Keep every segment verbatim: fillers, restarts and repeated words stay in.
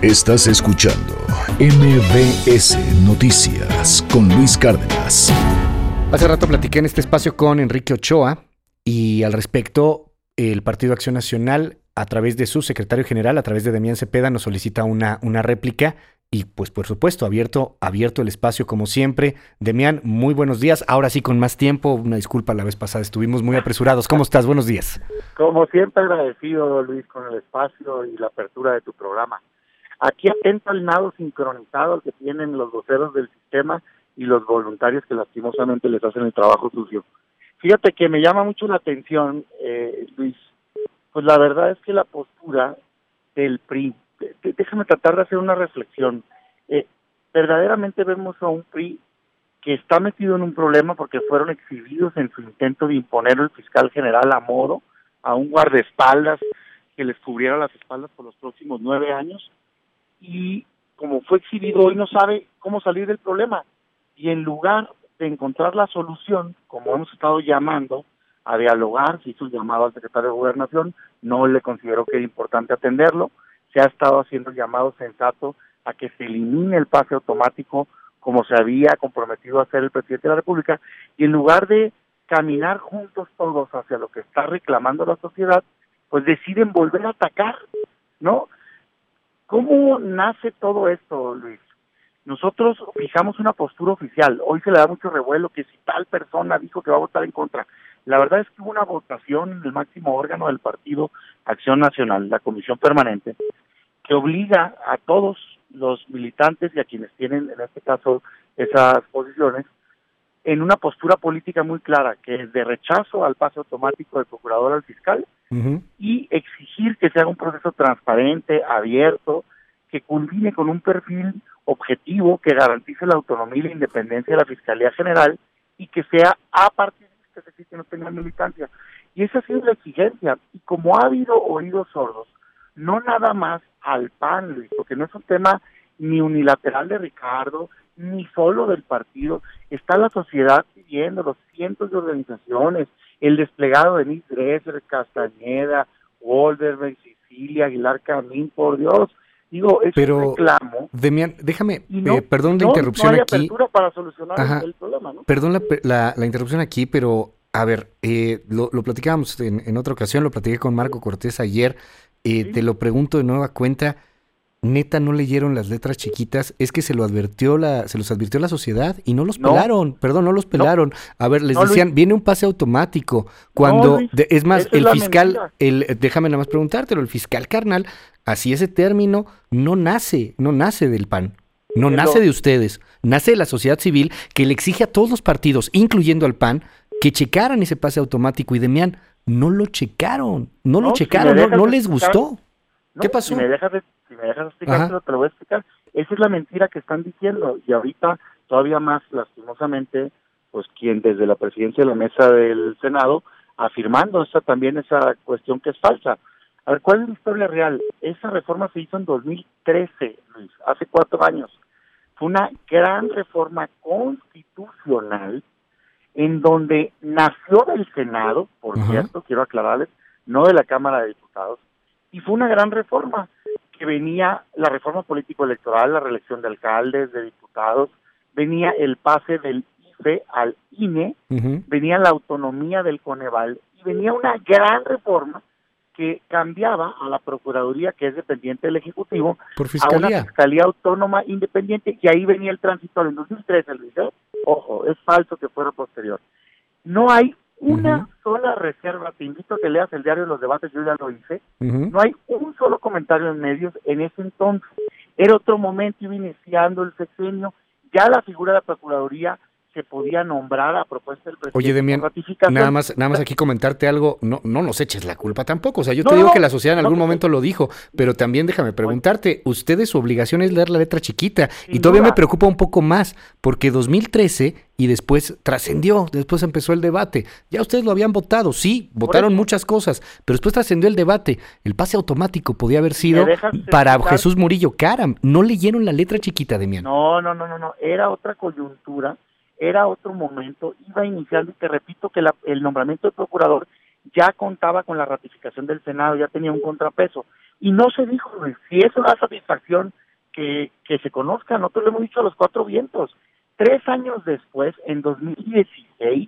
Estás escuchando M B S Noticias con Luis Cárdenas. Hace rato platiqué en este espacio con Enrique Ochoa y al respecto el Partido Acción Nacional, a través de su secretario general, a través de Damián Cepeda, nos solicita una, una réplica y pues por supuesto abierto, abierto el espacio como siempre. Damián, muy buenos días, ahora sí con más tiempo, una disculpa la vez pasada, estuvimos muy apresurados. ¿Cómo estás? Buenos días. Como siempre agradecido, Luis, con el espacio y la apertura de tu programa. Aquí atento al nado sincronizado que tienen los voceros del sistema y los voluntarios que lastimosamente les hacen el trabajo sucio. Fíjate que me llama mucho la atención, eh, Luis, pues la verdad es que la postura del P R I, de, de, déjame tratar de hacer una reflexión, eh, verdaderamente vemos a un P R I que está metido en un problema porque fueron exhibidos en su intento de imponer el fiscal general a modo, a un guardaespaldas que les cubriera las espaldas por los próximos nueve años, y como fue exhibido hoy no sabe cómo salir del problema, y en lugar de encontrar la solución, como hemos estado llamando a dialogar, se hizo el llamado al secretario de Gobernación, no le consideró que era importante atenderlo, se ha estado haciendo el llamado sensato a que se elimine el pase automático como se había comprometido a hacer el presidente de la República, y en lugar de caminar juntos todos hacia lo que está reclamando la sociedad, pues deciden volver a atacar, ¿no? ¿Cómo nace todo esto, Luis? Nosotros fijamos una postura oficial, hoy se le da mucho revuelo que si tal persona dijo que va a votar en contra. La verdad es que hubo una votación en el máximo órgano del Partido Acción Nacional, la Comisión Permanente, que obliga a todos los militantes y a quienes tienen, en este caso, esas posiciones, en una postura política muy clara, que es de rechazo al pase automático del procurador al fiscal, uh-huh. y exigir que se haga un proceso transparente, abierto, que culmine con un perfil objetivo que garantice la autonomía y la independencia de la Fiscalía General y que sea apartidista, es decir, que no tenga militancia. Y esa ha sido la exigencia. Y como ha habido oídos sordos, no nada más al P A N, Luis, porque no es un tema ni unilateral de Ricardo, ni solo del partido, está la sociedad pidiendo, los cientos de organizaciones, el desplegado de Nils Dresser, Castañeda, Wolverberg, Sicilia, Aguilar Camín, por Dios, digo, es Pero, un reclamo. Demian, déjame, no, eh, perdón la no, interrupción no hay aquí. apertura para solucionar Ajá, el, el problema, ¿no? Perdón la, la, la interrupción aquí, pero a ver, eh, lo, lo platicábamos en, en otra ocasión, lo platiqué con Marco Cortés ayer, eh, ¿sí? Te lo pregunto de nueva cuenta. Neta, no leyeron las letras chiquitas, es que se lo advirtió la, se los advirtió la sociedad y no los no. pelaron, perdón, no los pelaron. No. A ver, les no, decían, Luis. Viene un pase automático. Cuando, no, de, es más, el es fiscal, el, déjame nada más preguntártelo, el fiscal carnal, así ese término, no nace, no nace del P A N, no Pero, nace de ustedes, nace de la sociedad civil que le exige a todos los partidos, incluyendo al P A N, que checaran ese pase automático y Demian, no lo checaron, no, no lo checaron, si no, no les explicar, gustó. ¿Qué pasó? Si me dejas de Si me dejas explicártelo, te lo voy a explicar. Esa es la mentira que están diciendo. Y ahorita, todavía más lastimosamente, pues quien desde la presidencia de la mesa del Senado, afirmando esa también esa cuestión que es falsa. A ver, ¿cuál es la historia real? Esa reforma se hizo en dos mil trece, Luis, hace cuatro años. Fue una gran reforma constitucional en donde nació del Senado, por uh-huh. cierto, quiero aclararles, no de la Cámara de Diputados, y fue una gran reforma que venía la reforma político-electoral, la reelección de alcaldes, de diputados, venía el pase del I F E al I N E, uh-huh. venía la autonomía del Coneval, y venía una gran reforma que cambiaba a la Procuraduría, que es dependiente del Ejecutivo, a una Fiscalía Autónoma Independiente, y ahí venía el transitorio. En dos mil trece, Luis, ¿eh? Ojo, es falso que fuera posterior. No hay una uh-huh. sola reserva, te invito a que leas el diario de los debates, yo ya lo hice, uh-huh. no hay un solo comentario en medios en ese entonces. Era otro momento, iba iniciando el sexenio, ya la figura de la Procuraduría se podía nombrar a propuesta del presidente. Oye, Demian, nada más, nada más aquí comentarte algo, no, no nos eches la culpa tampoco, o sea, yo no, te digo no, que la sociedad en algún no, momento lo dijo, pero también déjame preguntarte, ustedes su obligación es leer la letra chiquita, y todavía duda. me preocupa un poco más, porque dos mil trece y después trascendió, después empezó el debate, ya ustedes lo habían votado, sí, votaron muchas cosas, pero después trascendió el debate, el pase automático podía haber sido para explicar? Jesús Murillo Caram, no leyeron la letra chiquita, Demian. No, no, no, no, no, era otra coyuntura, era otro momento, iba iniciando, y te repito que la, el nombramiento del procurador ya contaba con la ratificación del Senado, ya tenía un contrapeso, y no se dijo, si eso da satisfacción que, que se conozca, nosotros lo hemos dicho a los cuatro vientos. Tres años después, en dos mil dieciséis,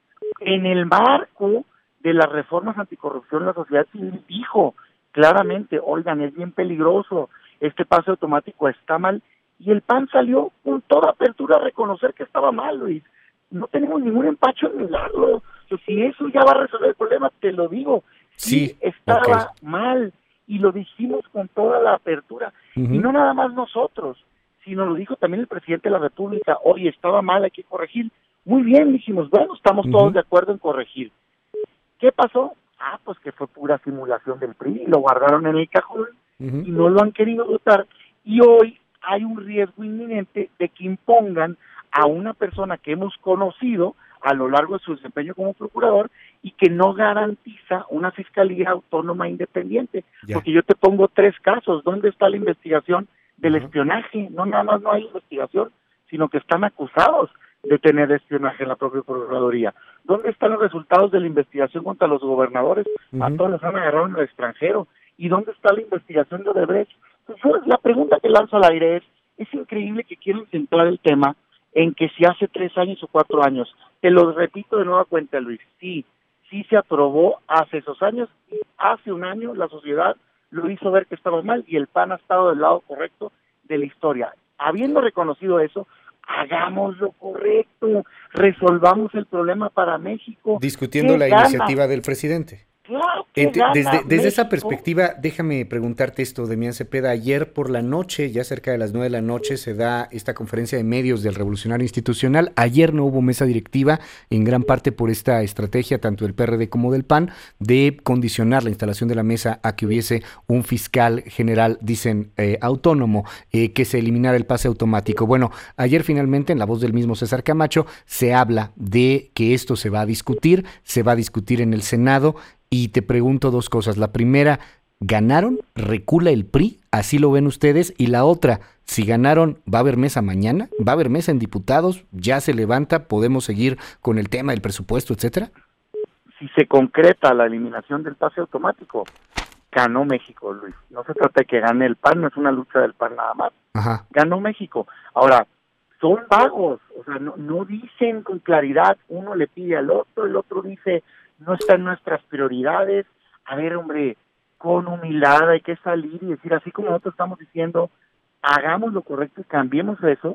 en el marco de las reformas anticorrupción, la sociedad civil dijo claramente, oigan, es bien peligroso, este pase automático está mal, y el P A N salió con toda apertura a reconocer que estaba mal, Luis. No tenemos ningún empacho en negarlo. Si eso ya va a resolver el problema, te lo digo, sí, sí estaba okay. mal, y lo dijimos con toda la apertura, uh-huh. y no nada más nosotros, sino lo dijo también el presidente de la República, oye, estaba mal, hay que corregir. Muy bien, dijimos, bueno, estamos uh-huh. todos de acuerdo en corregir. ¿Qué pasó? Ah, pues que fue pura simulación del P R I, lo guardaron en el cajón uh-huh. y no lo han querido votar, y hoy hay un riesgo inminente de que impongan a una persona que hemos conocido a lo largo de su desempeño como procurador y que no garantiza una fiscalía autónoma independiente. Ya. Porque yo te pongo tres casos. ¿Dónde está la investigación del uh-huh. espionaje? No, nada más no hay investigación, sino que están acusados de tener espionaje en la propia Procuraduría. ¿Dónde están los resultados de la investigación contra los gobernadores? Uh-huh. A todos los han agarrado en el extranjero. ¿Y dónde está la investigación de Odebrecht? Entonces, la pregunta que lanzo al aire es, es increíble que quieran centrar el tema en que si hace tres años o cuatro años, te lo repito de nueva cuenta, Luis, sí, sí se aprobó hace esos años, y hace un año la sociedad lo hizo ver que estaba mal y el P A N ha estado del lado correcto de la historia. Habiendo reconocido eso, hagamos lo correcto, resolvamos el problema para México. Discutiendo la gana? iniciativa del presidente. Claro que gana desde, desde esa perspectiva, déjame preguntarte esto, Demián Cepeda. Ayer por la noche, ya cerca de las nueve de la noche, se da esta conferencia de medios del Revolucionario Institucional. Ayer no hubo mesa directiva, en gran parte por esta estrategia, tanto del P R D como del P A N, de condicionar la instalación de la mesa a que hubiese un fiscal general, dicen, eh, autónomo, eh, que se eliminara el pase automático. Bueno, ayer finalmente, en la voz del mismo César Camacho, se habla de que esto se va a discutir, se va a discutir en el Senado. Y te pregunto dos cosas. La primera, ¿ganaron? ¿Recula el P R I? ¿Así lo ven ustedes? Y la otra, si ganaron, ¿va a haber mesa mañana? ¿Va a haber mesa en diputados? ¿Ya se levanta? ¿Podemos seguir con el tema del presupuesto, etcétera? Si se concreta la eliminación del pase automático, ganó México, Luis. No se trata de que gane el P A N, no es una lucha del P A N nada más. Ajá. Ganó México. Ahora, son vagos, o sea, no, no dicen con claridad, uno le pide al otro, el otro dice... no está en nuestras prioridades. A ver, hombre, con humildad hay que salir y decir, así como nosotros estamos diciendo, hagamos lo correcto y cambiemos eso,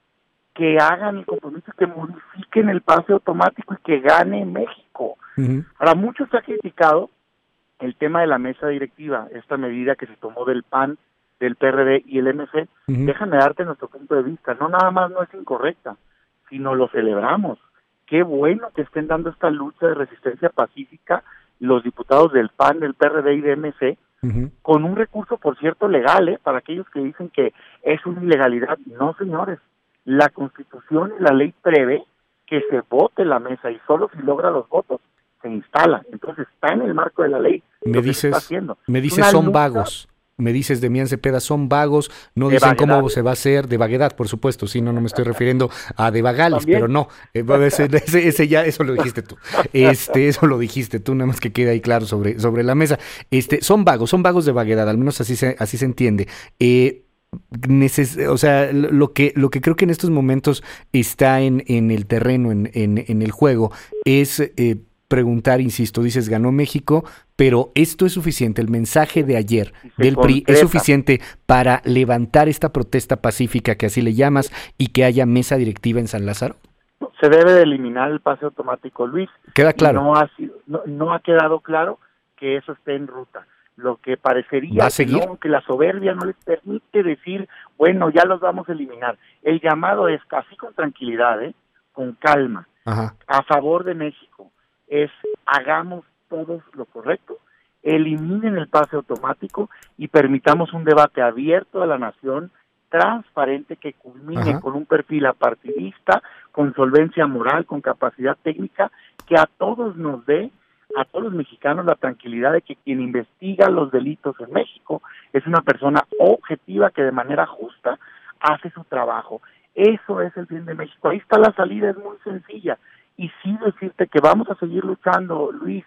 que hagan el compromiso, que modifiquen el pase automático y que gane México. Uh-huh. Ahora, mucho se ha criticado el tema de la mesa directiva, esta medida que se tomó del P A N, del P R D y el M C. Uh-huh. Déjame darte nuestro punto de vista. No nada más no es incorrecta, sino lo celebramos. Qué bueno que estén dando esta lucha de resistencia pacífica los diputados del P A N, del P R D y de M C, uh-huh. con un recurso, por cierto, legal, ¿eh? Para aquellos que dicen que es una ilegalidad. No, señores, la Constitución y la ley prevé que se vote la mesa y solo si logra los votos se instala. Entonces está en el marco de la ley. Me dices, me dices son lucha, vagos. Me dices, Demián Cepeda, son vagos, no dicen vaguedad. Cómo se va a hacer, de vaguedad, por supuesto, sí, no, no me estoy refiriendo a de vagales, ¿también? Pero no, ese, ese, ese ya, eso lo dijiste tú, este, eso lo dijiste tú, nada más que quede ahí claro sobre, sobre la mesa. Este, son vagos, son vagos de vaguedad, al menos así se, así se entiende. Eh, Neces- o sea, lo que, lo que creo que en estos momentos está en, en el terreno, en, en, en el juego, es... Eh, preguntar, insisto, dices ganó México, pero esto es suficiente, el mensaje de ayer del P R I es suficiente para levantar esta protesta pacífica que así le llamas y que haya mesa directiva en San Lázaro. Se debe de eliminar el pase automático, Luis. Queda claro. No ha, sido, no, no ha quedado claro que eso esté en ruta. Lo que parecería que, no, que la soberbia no les permite decir, bueno, ya los vamos a eliminar. El llamado es casi con tranquilidad, ¿eh? Con calma, Ajá. a favor de México. Es hagamos todos lo correcto, eliminen el pase automático y permitamos un debate abierto a la nación, transparente, que culmine Ajá. con un perfil apartidista, con solvencia moral, con capacidad técnica, que a todos nos dé, a todos los mexicanos, la tranquilidad de que quien investiga los delitos en México es una persona objetiva que de manera justa hace su trabajo. Eso es el fin de México. Ahí está la salida, es muy sencilla. Y sí decirte que vamos a seguir luchando, Luis,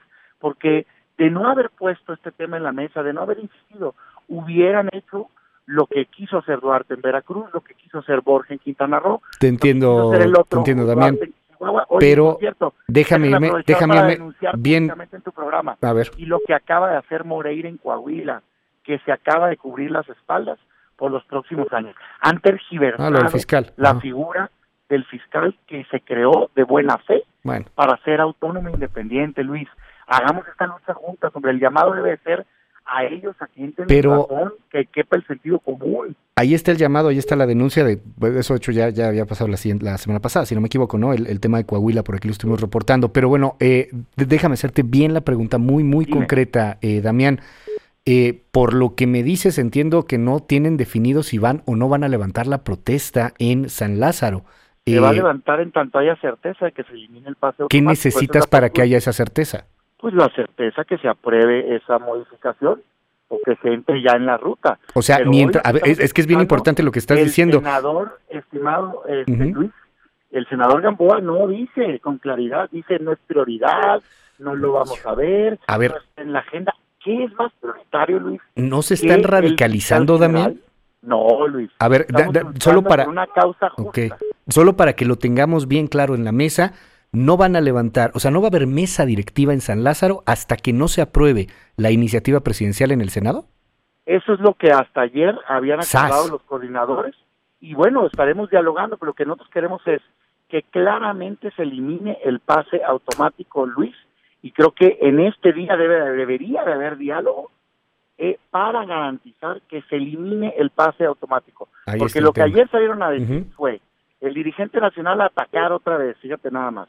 porque de no haber puesto este tema en la mesa, de no haber insistido, hubieran hecho lo que quiso hacer Duarte en Veracruz, lo que quiso hacer Borja en Quintana Roo. Te entiendo, otro, te entiendo, Damián. Oye, pero cierto, déjame irme, déjame irme bien en tu programa. A ver. Y lo que acaba de hacer Moreira en Coahuila, que se acaba de cubrir las espaldas por los próximos años. Han tergiversado ah, lo del fiscal. la Ajá. figura del fiscal que se creó de buena fe bueno. para ser autónomo e independiente, Luis. Hagamos esta lucha juntas, hombre. El llamado debe ser a ellos, a quien tienen pero razón, que quepa el sentido común. Ahí está el llamado, ahí está la denuncia de, eso de hecho ya, ya había pasado la, la semana pasada, si no me equivoco, ¿no? El, el tema de Coahuila, por aquí lo estuvimos reportando. Pero bueno, eh, déjame hacerte bien la pregunta muy, muy Dime. concreta, eh, Damián. Eh, por lo que me dices, entiendo que no tienen definido si van o no van a levantar la protesta en San Lázaro. Se eh, va a levantar en tanto haya certeza de que se elimine el pase automático. ¿Qué necesitas para que haya esa certeza? Pues la certeza que se apruebe esa modificación o que se entre ya en la ruta. O sea, Pero mientras, hoy a ver, es, es que es bien importante lo que estás el diciendo. El senador, estimado este, Uh-huh. Luis, el senador Gamboa no dice con claridad, dice no es prioridad, no lo vamos a ver, A ver. no está en la agenda. ¿Qué es más prioritario, Luis? ¿No se están ¿Que radicalizando, el fiscal Damián? general? No, Luis. A ver, da- Estamos da- luchando solo para... por una causa justa. Ok, solo para que lo tengamos bien claro en la mesa, no van a levantar, o sea, no va a haber mesa directiva en San Lázaro hasta que no se apruebe la iniciativa presidencial en el Senado. Eso es lo que hasta ayer habían ¡Sas! acordado los coordinadores. Y bueno, estaremos dialogando, pero lo que nosotros queremos es que claramente se elimine el pase automático, Luis, y creo que en este día debe, debería de haber diálogo eh, para garantizar que se elimine el pase automático. Ahí Porque está el lo que tema. ayer salieron a decir Ujú. fue el dirigente nacional a atacar otra vez, fíjate nada más,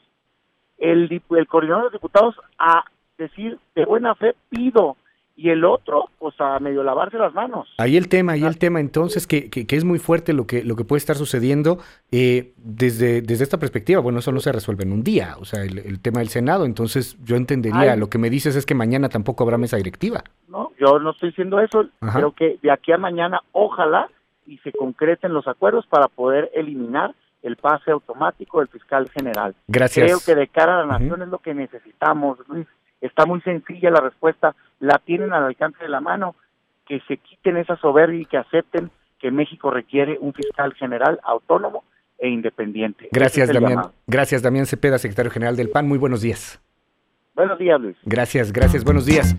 el, dip- el coordinador de los diputados a decir de buena fe pido, y el otro pues a medio lavarse las manos. Ahí el tema, ahí el tema, entonces, que, que, que es muy fuerte lo que, lo que puede estar sucediendo eh, desde, desde esta perspectiva. Bueno, eso no se resuelve en un día, o sea, el, el tema del Senado, entonces yo entendería, Ay. lo que me dices es que mañana tampoco habrá mesa directiva. No, yo no estoy diciendo eso, Ajá. creo que de aquí a mañana ojalá y se concreten los acuerdos para poder eliminar el pase automático del fiscal general. Gracias. Creo que de cara a la nación Ujú. es lo que necesitamos, Luis. Está muy sencilla la respuesta, la tienen al alcance de la mano, que se quiten esa soberbia y que acepten que México requiere un fiscal general autónomo e independiente. Gracias, Ese es el Damián. llamado. Gracias, Damián Cepeda, secretario general del P A N. Muy buenos días. Buenos días, Luis. Gracias, gracias, buenos días.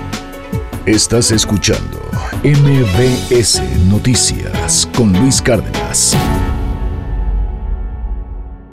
Estás escuchando M B S Noticias con Luis Cárdenas.